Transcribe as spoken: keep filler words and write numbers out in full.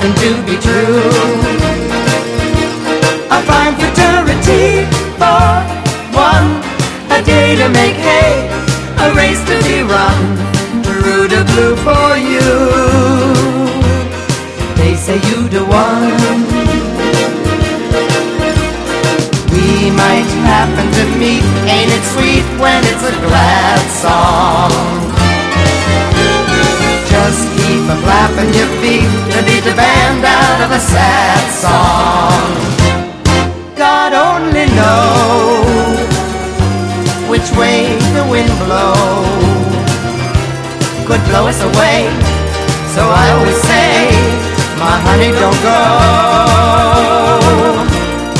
something to be true. A fine fraternity for one, a day to make hay, a race to be run, Peru to blue for you. They say you the one. We might happen to meet, ain't it sweet when it's a glad song? Just keep a flapping your feet to beat the band out of a sad song. God only knows which way the wind blows, could blow us away. So I always say, my honey, don't go.